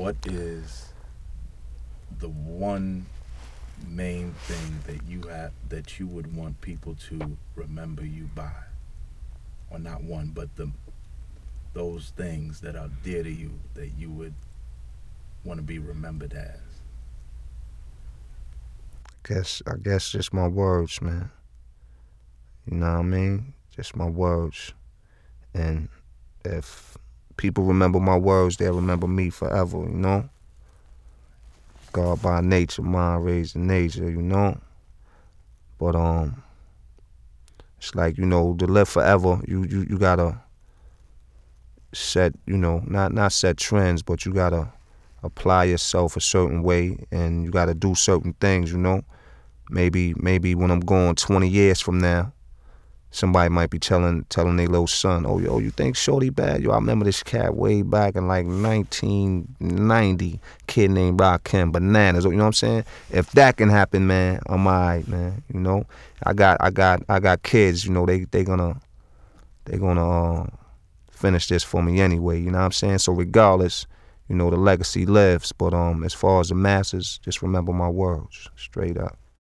what is the one main thing that you would want people to remember you by, or not one, but those things that are dear to you that you would want to be remembered as? I guess just my words, man. You know what I mean? Just my words. And if people remember my words, they'll remember me forever, you know? God by nature, mind raised in nature, you know? But it's like, to live forever, you gotta set, not set trends, but you gotta apply yourself a certain way and you gotta do certain things, you know? Maybe when I'm going 20 years from now, somebody might be telling their little son, "Oh, yo, you think Shorty bad? Yo, I remember this cat way back in like 1990, kid named Rakim Bananas." You know what I'm saying? If that can happen, man, I'm alright, man. I got kids. They gonna finish this for me anyway. You know what I'm saying? So regardless, the legacy lives. But as far as the masses, just remember my words, straight up.